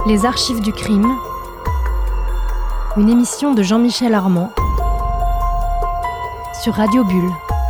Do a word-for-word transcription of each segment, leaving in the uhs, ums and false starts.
Les archives du crime, une émission de Jean-Michel Armand sur Radio Bulle.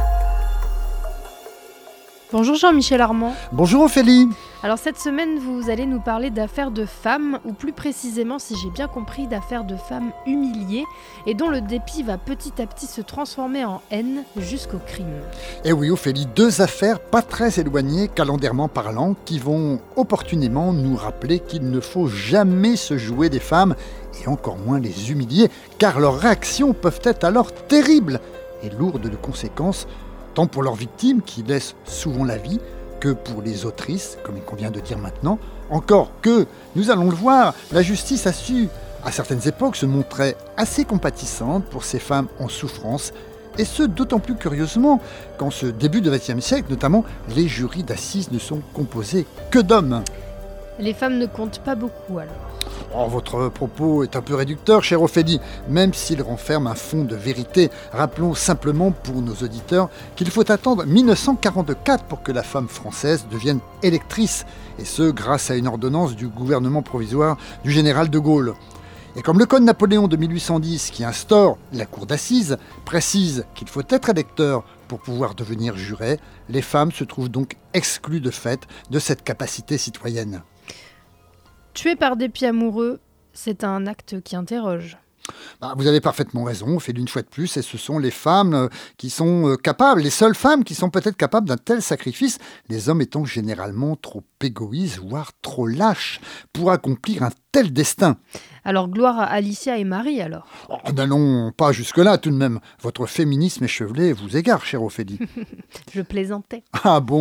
Bonjour Jean-Michel Armand. Bonjour Ophélie. Alors cette semaine, vous allez nous parler d'affaires de femmes, ou plus précisément, si j'ai bien compris, d'affaires de femmes humiliées et dont le dépit va petit à petit se transformer en haine jusqu'au crime. Et oui Ophélie, deux affaires pas très éloignées calendairement parlant qui vont opportunément nous rappeler qu'il ne faut jamais se jouer des femmes et encore moins les humilier, car leurs réactions peuvent être alors terribles et lourdes de conséquences, tant pour leurs victimes qui laissent souvent la vie, que pour les autrices, comme il convient de dire maintenant. Encore que, nous allons le voir, la justice a su, à certaines époques, se montrer assez compatissante pour ces femmes en souffrance, et ce, d'autant plus curieusement qu'en ce début du vingtième siècle, notamment, les jurys d'assises ne sont composés que d'hommes. Les femmes ne comptent pas beaucoup alors. Oh, votre propos est un peu réducteur, chère Ophélie, même s'il renferme un fond de vérité. Rappelons simplement pour nos auditeurs qu'il faut attendre mille neuf cent quarante-quatre pour que la femme française devienne électrice, et ce grâce à une ordonnance du gouvernement provisoire du général de Gaulle. Et comme le code Napoléon de mille huit cent dix, qui instaure la cour d'assises, précise qu'il faut être électeur pour pouvoir devenir juré, les femmes se trouvent donc exclues de fait de cette capacité citoyenne. Tuer par dépit amoureux, c'est un acte qui interroge. Bah, vous avez parfaitement raison, on fait d'une fois de plus, et ce sont les femmes qui sont capables, les seules femmes qui sont peut-être capables d'un tel sacrifice, les hommes étant généralement trop égoïstes, voire trop lâches, pour accomplir un tel destin. Alors gloire à Alicia et Marie alors. Oh, n'allons pas jusque-là tout de même, votre féminisme échevelé vous égare, chère Ophélie. Je plaisantais. Ah bon ?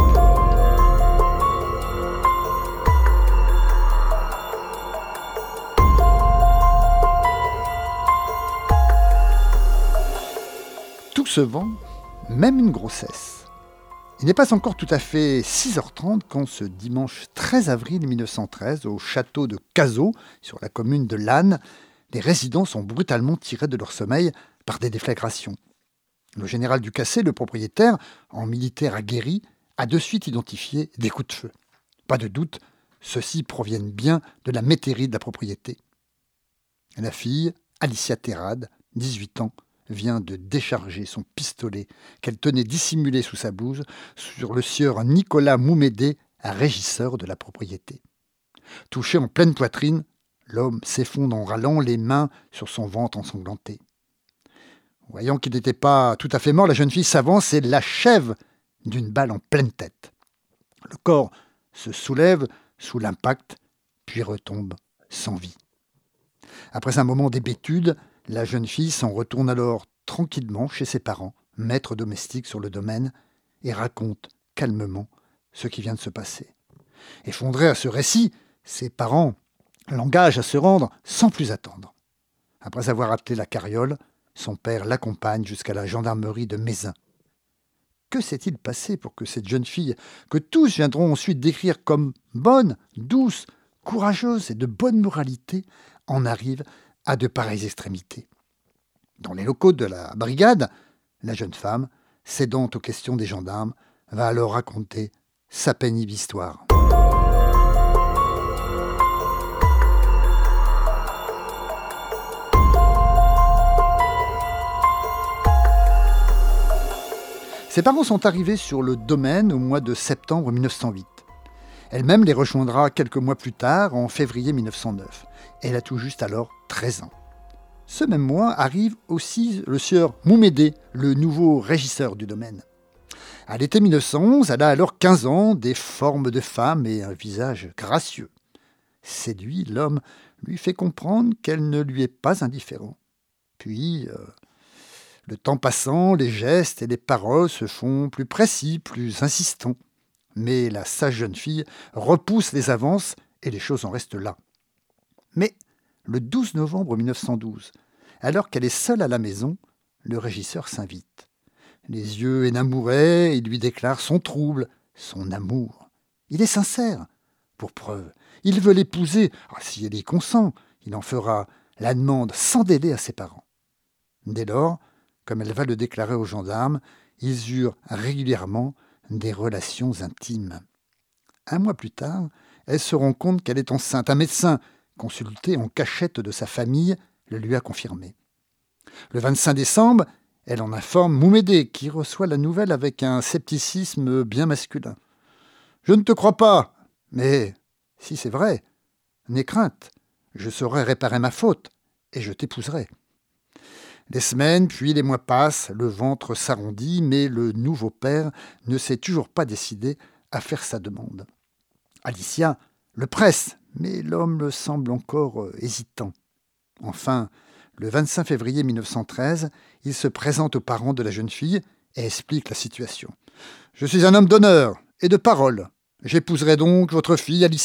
Tout se vend, même une grossesse. Il n'est pas encore tout à fait six heures trente quand ce dimanche treize avril mille neuf cent treize, au château de Cazaux, sur la commune de Lannes, les résidents sont brutalement tirés de leur sommeil par des déflagrations. Le général Ducassé, le propriétaire, en militaire aguerri, a de suite identifié des coups de feu. Pas de doute, ceux-ci proviennent bien de la métairie de la propriété. La fille, Alicia Terrade, dix-huit ans, vient de décharger son pistolet qu'elle tenait dissimulé sous sa blouse sur le sieur Nicolas Moumédé, un régisseur de la propriété. Touché en pleine poitrine, l'homme s'effondre en râlant, les mains sur son ventre ensanglanté. Voyant qu'il n'était pas tout à fait mort, la jeune fille s'avance et l'achève d'une balle en pleine tête. Le corps se soulève sous l'impact, puis retombe sans vie. Après un moment d'hébétude, la jeune fille s'en retourne alors tranquillement chez ses parents, maîtres domestiques sur le domaine, et raconte calmement ce qui vient de se passer. Effondrés à ce récit, ses parents l'engagent à se rendre sans plus attendre. Après avoir appelé la carriole, son père l'accompagne jusqu'à la gendarmerie de Mézin. Que s'est-il passé pour que cette jeune fille, que tous viendront ensuite décrire comme bonne, douce, courageuse et de bonne moralité, en arrive à de pareilles extrémités? Dans les locaux de la brigade, la jeune femme, cédant aux questions des gendarmes, va alors raconter sa pénible histoire. Ses parents sont arrivés sur le domaine au mois de septembre mille neuf cent huit. Elle-même les rejoindra quelques mois plus tard, en février mille neuf cent neuf. Elle a tout juste alors treize ans. Ce même mois arrive aussi le sieur Moumédé, le nouveau régisseur du domaine. À l'été mille neuf cent onze, elle a alors quinze ans, des formes de femme et un visage gracieux. Séduit, l'homme lui fait comprendre qu'elle ne lui est pas indifférent. Puis, euh, le temps passant, les gestes et les paroles se font plus précis, plus insistants. Mais la sage jeune fille repousse les avances et les choses en restent là. Mais le douze novembre mille neuf cent douze, alors qu'elle est seule à la maison, le régisseur s'invite. Les yeux énamourés, il lui déclare son trouble, son amour. Il est sincère. Pour preuve, il veut l'épouser. Ah, si elle y consent, il en fera la demande sans délai à ses parents. Dès lors, comme elle va le déclarer aux gendarmes, ils eurent régulièrement des relations intimes. Un mois plus tard, elle se rend compte qu'elle est enceinte. Un médecin, consulté en cachette de sa famille, le lui a confirmé. Le vingt-cinq décembre, elle en informe Moumédé, qui reçoit la nouvelle avec un scepticisme bien masculin. « Je ne te crois pas, mais si c'est vrai, n'aie crainte, je saurai réparer ma faute et je t'épouserai. » Les semaines, puis les mois passent, le ventre s'arrondit, mais le nouveau père ne s'est toujours pas décidé à faire sa demande. Alicia le presse, mais l'homme semble encore hésitant. Enfin, le vingt-cinq février mille neuf cent treize, il se présente aux parents de la jeune fille et explique la situation. « Je suis un homme d'honneur et de parole. J'épouserai donc votre fille Alicia. »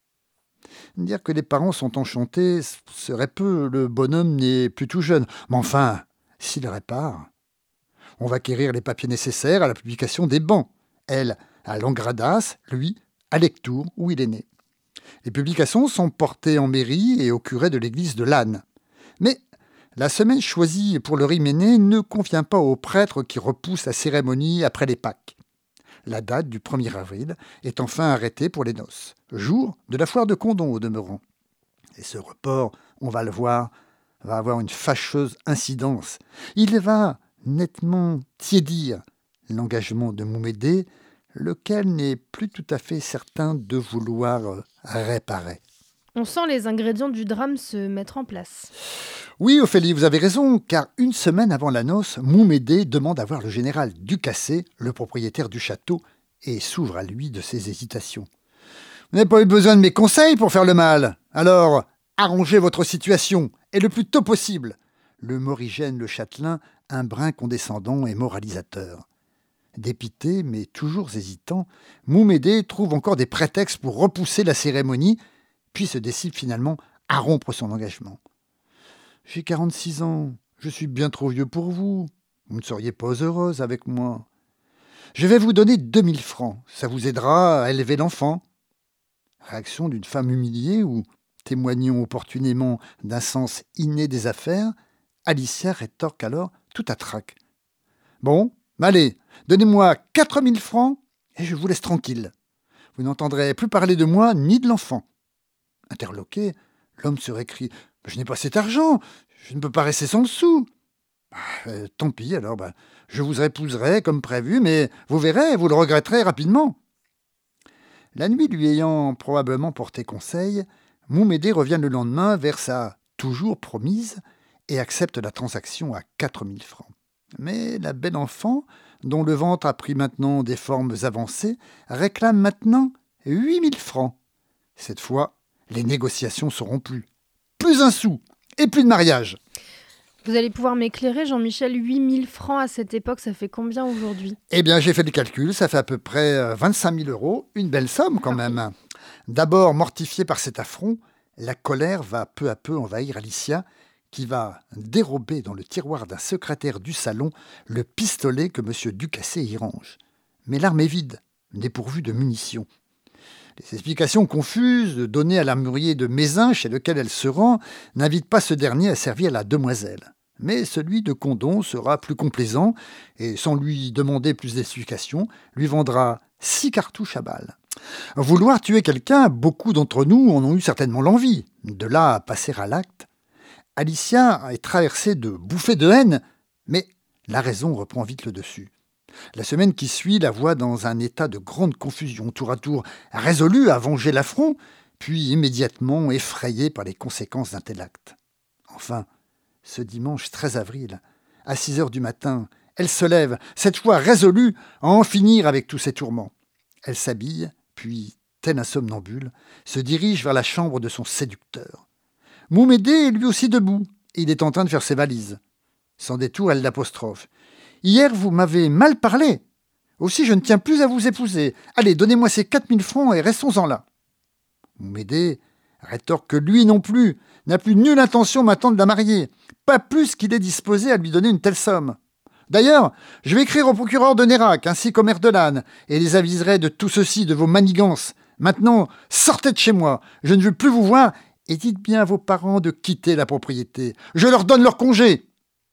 Dire que les parents sont enchantés serait peu, le bonhomme n'est plus tout jeune. Mais enfin, s'il répare, on va acquérir les papiers nécessaires à la publication des bans. Elle, à Langradas, lui, à Lectoure, où il est né. Les publications sont portées en mairie et au curé de l'église de Lannes. Mais la semaine choisie pour le Riménée ne convient pas au prêtre qui repousse la cérémonie après les Pâques. La date du premier avril est enfin arrêtée pour les noces, jour de la foire de Condom au demeurant. Et ce report, on va le voir, va avoir une fâcheuse incidence. Il va nettement tiédir l'engagement de Moumédé, lequel n'est plus tout à fait certain de vouloir réparer. On sent les ingrédients du drame se mettre en place. Oui, Ophélie, vous avez raison, car une semaine avant la noce, Moumédé demande à voir le général Ducassé, le propriétaire du château, et s'ouvre à lui de ses hésitations. « Vous n'avez pas eu besoin de mes conseils pour faire le mal. Alors, arrangez votre situation, et le plus tôt possible. » Le Morigène le Châtelain, un brin condescendant et moralisateur. Dépité, mais toujours hésitant, Moumédé trouve encore des prétextes pour repousser la cérémonie, puis se décide finalement à rompre son engagement. « J'ai quarante-six ans, je suis bien trop vieux pour vous. Vous ne seriez pas heureuse avec moi. Je vais vous donner deux mille francs, ça vous aidera à élever l'enfant. » Réaction d'une femme humiliée ou témoignant opportunément d'un sens inné des affaires, Alicia rétorque alors tout à trac. « Bon, allez, donnez-moi quatre mille francs et je vous laisse tranquille. Vous n'entendrez plus parler de moi ni de l'enfant. » Interloqué, l'homme se récrie « Je n'ai pas cet argent, je ne peux pas rester sans le sou. » Euh, tant pis, alors bah, je vous épouserai comme prévu, mais vous verrez, vous le regretterez rapidement. La nuit lui ayant probablement porté conseil, Moumédé revient le lendemain vers sa toujours promise et accepte la transaction à quatre mille francs. Mais la belle enfant, dont le ventre a pris maintenant des formes avancées, réclame maintenant huit mille francs. Cette fois, les négociations seront plus. Plus un sou et plus de mariage. Vous allez pouvoir m'éclairer, Jean-Michel, huit mille francs à cette époque, ça fait combien aujourd'hui ? Eh bien, j'ai fait le calcul, ça fait à peu près vingt-cinq mille euros, une belle somme quand même. D'abord, mortifiée par cet affront, la colère va peu à peu envahir Alicia, qui va dérober dans le tiroir d'un secrétaire du salon le pistolet que M. Ducassé y range. Mais l'arme est vide, dépourvue de munitions. Les explications confuses données à l'armurier de Mézin, chez lequel elle se rend, n'invitent pas ce dernier à servir la demoiselle. Mais celui de Condom sera plus complaisant et, sans lui demander plus d'explications, lui vendra six cartouches à balles. Vouloir tuer quelqu'un, beaucoup d'entre nous en ont eu certainement l'envie. De là à passer à l'acte, Alicia est traversée de bouffées de haine, mais la raison reprend vite le dessus. La semaine qui suit la voit dans un état de grande confusion, tour à tour résolue à venger l'affront, puis immédiatement effrayée par les conséquences d'un tel acte. Enfin, ce dimanche treize avril, à six heures du matin, elle se lève, cette fois résolue à en finir avec tous ces tourments. Elle s'habille, puis, tel un somnambule, se dirige vers la chambre de son séducteur. Moumédé est lui aussi debout, et il est en train de faire ses valises. Sans détour, elle l'apostrophe. « Hier, vous m'avez mal parlé. Aussi, je ne tiens plus à vous épouser. Allez, donnez-moi ces quatre mille francs et restons-en là. » Moumédé rétorque que lui non plus n'a plus nulle intention maintenant de la marier, pas plus qu'il est disposé à lui donner une telle somme. D'ailleurs, je vais écrire au procureur de Nérac ainsi qu'au maire de Lannes et les aviserai de tout ceci, de vos manigances. Maintenant, sortez de chez moi, je ne veux plus vous voir et dites bien à vos parents de quitter la propriété. Je leur donne leur congé.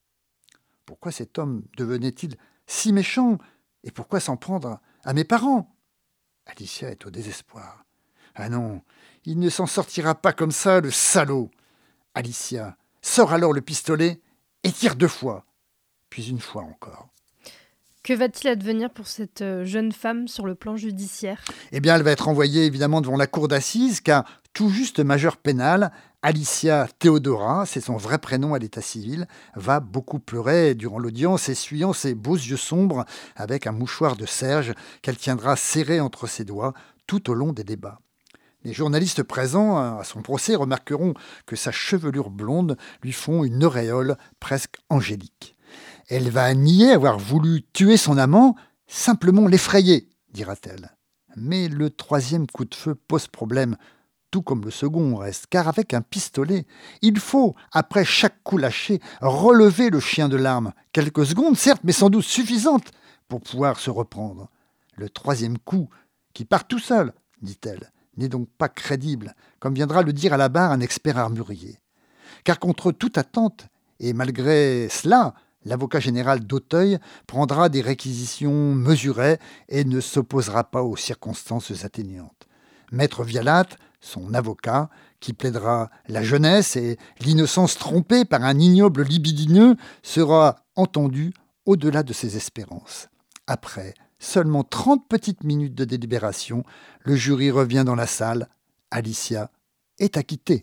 Pourquoi cet homme devenait-il si méchant et pourquoi s'en prendre à mes parents ? Alicia est au désespoir. Ah non, il ne s'en sortira pas comme ça, le salaud. Alicia sort alors le pistolet et tire deux fois, puis une fois encore. Que va-t-il advenir pour cette jeune femme sur le plan judiciaire ? Eh bien, elle va être envoyée évidemment devant la cour d'assises, car tout juste majeure pénale, Alicia Theodora, c'est son vrai prénom à l'état civil, va beaucoup pleurer durant l'audience, essuyant ses beaux yeux sombres avec un mouchoir de serge qu'elle tiendra serré entre ses doigts tout au long des débats. Les journalistes présents à son procès remarqueront que sa chevelure blonde lui font une auréole presque angélique. Elle va nier avoir voulu tuer son amant, simplement l'effrayer, dira-t-elle. Mais le troisième coup de feu pose problème, tout comme le second reste, car avec un pistolet, il faut, après chaque coup lâché, relever le chien de l'arme. Quelques secondes, certes, mais sans doute suffisantes pour pouvoir se reprendre. Le troisième coup, qui part tout seul, dit-elle, n'est donc pas crédible, comme viendra le dire à la barre un expert armurier. Car contre toute attente, et malgré cela, l'avocat général d'Auteuil prendra des réquisitions mesurées et ne s'opposera pas aux circonstances atténuantes. Maître Vialat, son avocat, qui plaidera la jeunesse et l'innocence trompée par un ignoble libidineux, sera entendu au-delà de ses espérances. Après seulement trente petites minutes de délibération, le jury revient dans la salle. Alicia est acquittée.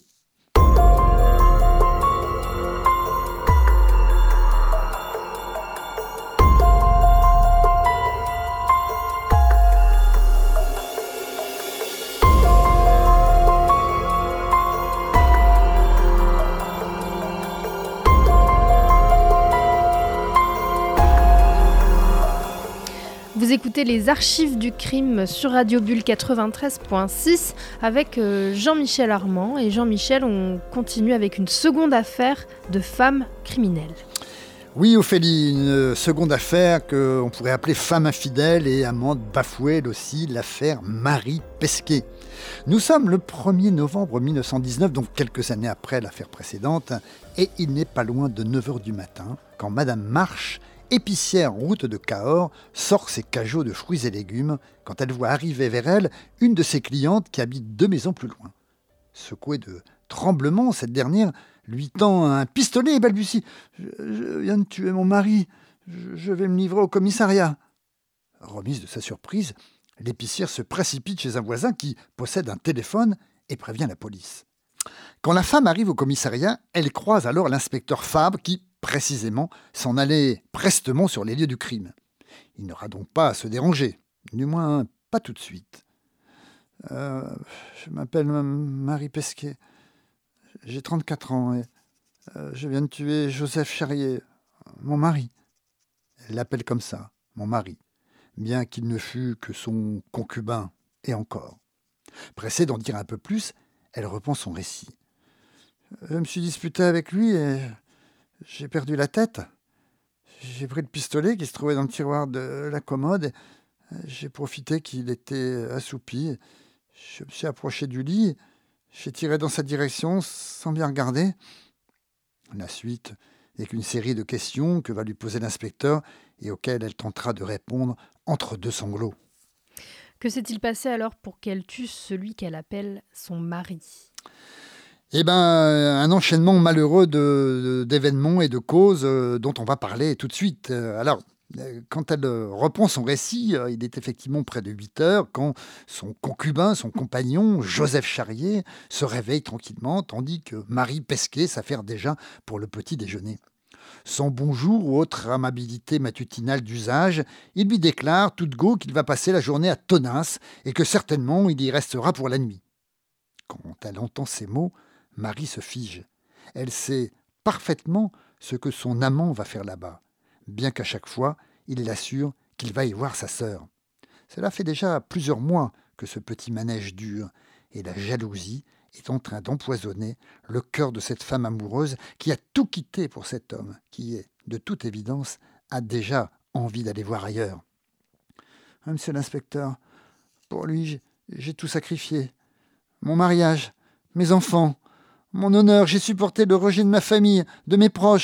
Vous écoutez les archives du crime sur Radio Bulle quatre-vingt-treize virgule six avec Jean-Michel Armand. Et Jean-Michel, on continue avec une seconde affaire de femme criminelle. Oui, Ophélie, une seconde affaire qu'on pourrait appeler femme infidèle et amante bafouée, elle aussi, l'affaire Marie Pesquet. Nous sommes le premier novembre mille neuf cent dix-neuf, donc quelques années après l'affaire précédente, et il n'est pas loin de neuf heures du matin quand Madame Marche, épicière route de Cahors, sort ses cajots de fruits et légumes quand elle voit arriver vers elle une de ses clientes qui habite deux maisons plus loin. Secouée de tremblement, cette dernière lui tend un pistolet et balbutie « Je, je viens de tuer mon mari, je, je vais me livrer au commissariat. » Remise de sa surprise, l'épicière se précipite chez un voisin qui possède un téléphone et prévient la police. Quand la femme arrive au commissariat, elle croise alors l'inspecteur Fabre qui, précisément, s'en allait prestement sur les lieux du crime. Il n'aura donc pas à se déranger, du moins pas tout de suite. Euh, je m'appelle Marie Pesquet, j'ai trente-quatre ans et euh, je viens de tuer Joseph Charrier, mon mari. Elle l'appelle comme ça, mon mari, bien qu'il ne fût que son concubin, et encore. Pressée d'en dire un peu plus, elle reprend son récit. Je me suis disputé avec lui et j'ai perdu la tête. J'ai pris le pistolet qui se trouvait dans le tiroir de la commode. J'ai profité qu'il était assoupi. Je me suis approché du lit. J'ai tiré dans sa direction sans bien regarder. La suite n'est qu'une série de questions que va lui poser l'inspecteur et auxquelles elle tentera de répondre entre deux sanglots. Que s'est-il passé alors pour qu'elle tue celui qu'elle appelle son mari ? Eh bien, un enchaînement malheureux de, de, d'événements et de causes euh, dont on va parler tout de suite. Alors, quand elle reprend son récit, il est effectivement près de huit heures quand son concubin, son compagnon, Joseph Charrier, se réveille tranquillement, tandis que Marie Pesquet s'affaire déjà pour le petit déjeuner. Sans bonjour ou autre amabilité matutinale d'usage, il lui déclare tout de go qu'il va passer la journée à Tonneins et que certainement il y restera pour la nuit. Quand elle entend ces mots, Marie se fige. Elle sait parfaitement ce que son amant va faire là-bas, bien qu'à chaque fois, il l'assure qu'il va y voir sa sœur. Cela fait déjà plusieurs mois que ce petit manège dure, et la jalousie est en train d'empoisonner le cœur de cette femme amoureuse qui a tout quitté pour cet homme, qui est, de toute évidence, a déjà envie d'aller voir ailleurs. « Monsieur l'inspecteur, pour lui, j'ai, j'ai tout sacrifié. Mon mariage, mes enfants, mon honneur, j'ai supporté le rejet de ma famille, de mes proches. »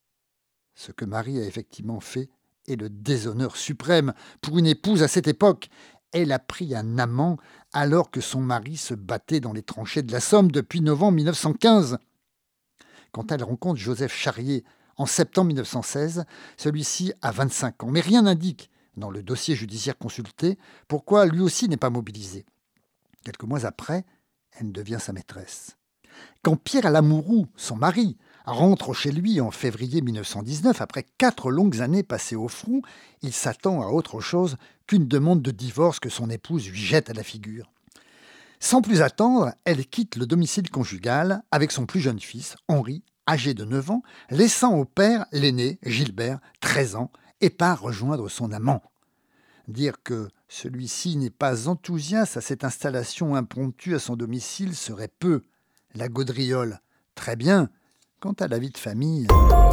Ce que Marie a effectivement fait est le déshonneur suprême pour une épouse à cette époque. Elle a pris un amant alors que son mari se battait dans les tranchées de la Somme depuis novembre mille neuf cent quinze. Quand elle rencontre Joseph Charrier en septembre mille neuf cent seize, celui-ci a vingt-cinq ans, mais rien n'indique, dans le dossier judiciaire consulté, pourquoi lui aussi n'est pas mobilisé. Quelques mois après, elle devient sa maîtresse. Quand Pierre Lamourou, son mari, rentre chez lui en février mille neuf cent dix-neuf, après quatre longues années passées au front, il s'attend à autre chose qu'une demande de divorce que son épouse lui jette à la figure. Sans plus attendre, elle quitte le domicile conjugal avec son plus jeune fils, Henri, âgé de neuf ans, laissant au père l'aîné, Gilbert, treize ans, et part rejoindre son amant. Dire que celui-ci n'est pas enthousiaste à cette installation impromptue à son domicile serait peu. La gaudriole, très bien. Quant à la vie de famille...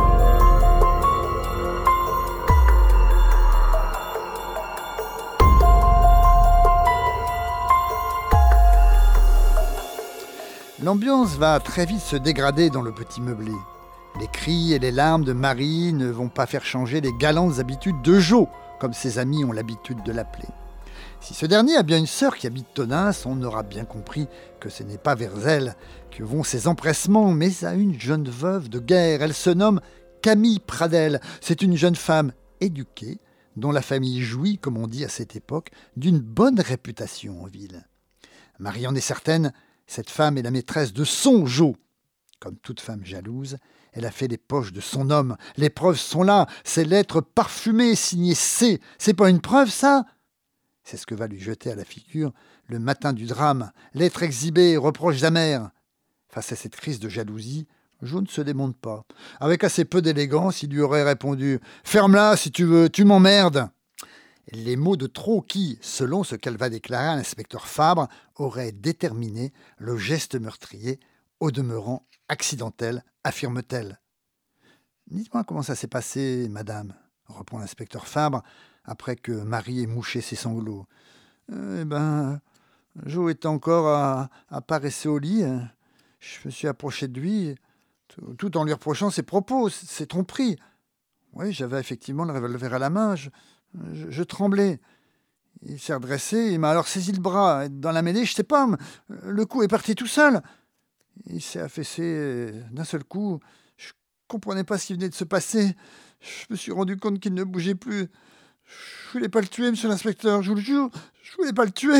L'ambiance va très vite se dégrader dans le petit meublé. Les cris et les larmes de Marie ne vont pas faire changer les galantes habitudes de Jo, comme ses amis ont l'habitude de l'appeler. Si ce dernier a bien une sœur qui habite Tonneins, on aura bien compris que ce n'est pas vers elle que vont ses empressements, mais à une jeune veuve de guerre. Elle se nomme Camille Pradel. C'est une jeune femme éduquée, dont la famille jouit, comme on dit à cette époque, d'une bonne réputation en ville. Marie en est certaine, cette femme est la maîtresse de son Jo. Comme toute femme jalouse, elle a fait les poches de son homme. Les preuves sont là, ces lettres parfumées signées C. C'est pas une preuve, ça ? C'est ce que va lui jeter à la figure le matin du drame. Lettres exhibées, reproches amers. Face à cette crise de jalousie, Jo ne se démonte pas. Avec assez peu d'élégance, il lui aurait répondu « Ferme-la si tu veux, tu m'emmerdes !» Les mots de trop qui, selon ce qu'elle va déclarer à l'inspecteur Fabre, auraient déterminé le geste meurtrier, au demeurant accidentel, affirme-t-elle. « Dites-moi comment ça s'est passé, madame ?» reprend l'inspecteur Fabre, après que Marie ait mouché ses sanglots. « Eh ben, Jo était encore à, à paresser au lit. Je me suis approché de lui, tout, tout en lui reprochant ses propos, ses tromperies. Oui, j'avais effectivement le revolver à la main. Je, je, je tremblais. Il s'est redressé, il m'a alors saisi le bras. Dans la mêlée, je sais pas, le coup est parti tout seul. Il s'est affaissé d'un seul coup. Je comprenais pas ce qui venait de se passer. Je me suis rendu compte qu'il ne bougeait plus. Je voulais pas le tuer, monsieur l'inspecteur, je vous le jure. Je voulais pas le tuer. »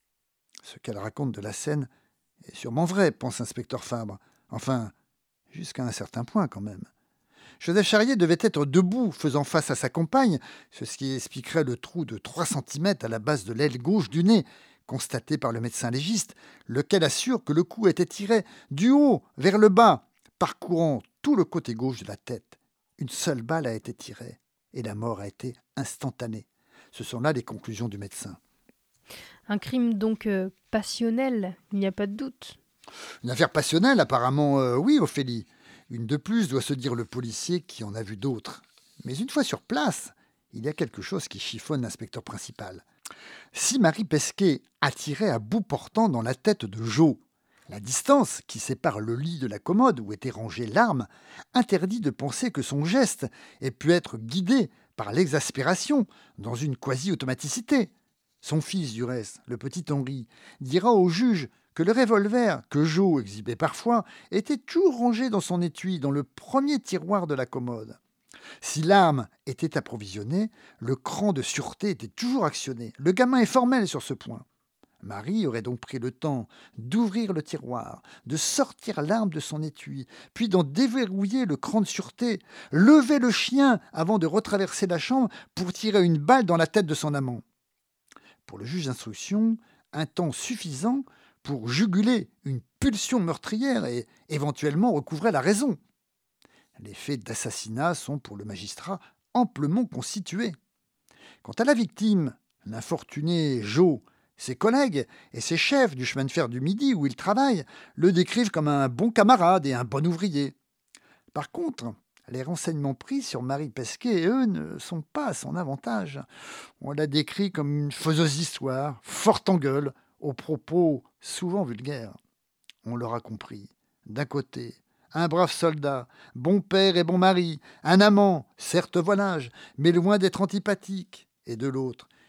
Ce qu'elle raconte de la scène est sûrement vrai, pense l'inspecteur Fabre. Enfin, jusqu'à un certain point quand même. Joseph Charrier devait être debout, faisant face à sa compagne, ce qui expliquerait le trou de trois centimètres à la base de l'aile gauche du nez, constaté par le médecin légiste, lequel assure que le coup était tiré du haut vers le bas, parcourant tout le côté gauche de la tête. Une seule balle a été tirée, et la mort a été instantanée. Ce sont là les conclusions du médecin. Un crime donc euh, passionnel, il n'y a pas de doute. Une affaire passionnelle, apparemment, euh, oui, Ophélie. Une de plus, doit se dire le policier qui en a vu d'autres. Mais une fois sur place, il y a quelque chose qui chiffonne l'inspecteur principal. Si Marie Pesquet a tiré à bout portant dans la tête de Jo, la distance qui sépare le lit de la commode où était rangée l'arme interdit de penser que son geste ait pu être guidé par l'exaspération dans une quasi-automaticité. Son fils, du reste, le petit Henri, dira au juge que le revolver que Jo exhibait parfois était toujours rangé dans son étui, dans le premier tiroir de la commode. Si l'arme était approvisionnée, le cran de sûreté était toujours actionné. Le gamin est formel sur ce point. Marie aurait donc pris le temps d'ouvrir le tiroir, de sortir l'arme de son étui, puis d'en déverrouiller le cran de sûreté, lever le chien avant de retraverser la chambre pour tirer une balle dans la tête de son amant. Pour le juge d'instruction, un temps suffisant pour juguler une pulsion meurtrière et éventuellement recouvrer la raison. Les faits d'assassinat sont pour le magistrat amplement constitués. Quant à la victime, l'infortuné Jo, ses collègues et ses chefs du chemin de fer du Midi où il travaille le décrivent comme un bon camarade et un bon ouvrier. Par contre, les renseignements pris sur Marie Pesquet, eux, ne sont pas à son avantage. On la décrit comme une faiseuse d'histoire, forte en gueule, aux propos souvent vulgaires. On l'aura compris. D'un côté, un brave soldat, bon père et bon mari, un amant, certes volage, mais loin d'être antipathique. Et de l'autre,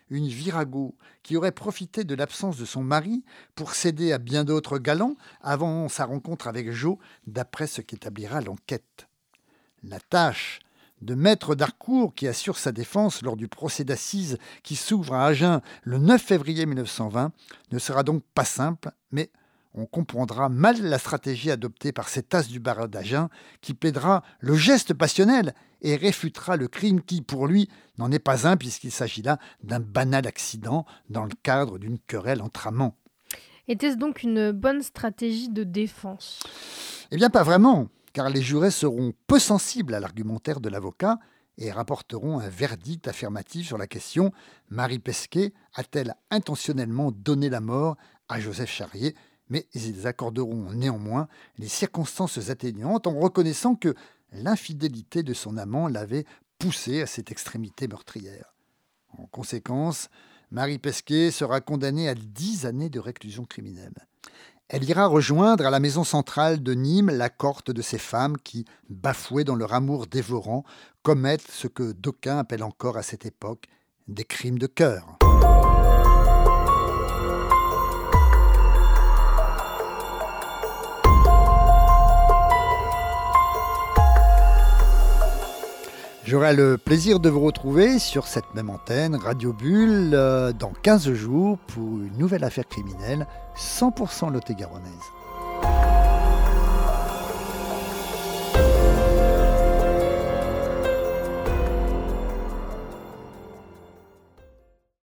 une virago qui aurait profité de l'absence de son mari pour céder à bien d'autres galants avant sa rencontre avec Jo, d'après ce qu'établira l'enquête. La tâche de maître d'Harcourt, qui assure sa défense lors du procès d'assises qui s'ouvre à Agen le neuf février mille neuf cent vingt, ne sera donc pas simple, mais on comprendra mal la stratégie adoptée par cet as du barreau d'Agen qui plaidera le geste passionnel et réfutera le crime qui, pour lui, n'en est pas un puisqu'il s'agit là d'un banal accident dans le cadre d'une querelle entre amants. Était-ce donc une bonne stratégie de défense ? Eh bien, pas vraiment, car les jurés seront peu sensibles à l'argumentaire de l'avocat et rapporteront un verdict affirmatif sur la question « Marie Pesquet a-t-elle intentionnellement donné la mort à Joseph Charrier ?» Mais ils accorderont néanmoins les circonstances atténuantes en reconnaissant que l'infidélité de son amant l'avait poussé à cette extrémité meurtrière. En conséquence, Marie Pesquet sera condamnée à dix années de réclusion criminelle. Elle ira rejoindre à la maison centrale de Nîmes la cohorte de ces femmes qui, bafouées dans leur amour dévorant, commettent ce que d'aucuns appellent encore à cette époque des crimes de cœur. J'aurai le plaisir de vous retrouver sur cette même antenne, Radio Bulle, euh, dans quinze jours pour une nouvelle affaire criminelle cent pour cent lot-et-garonnaise.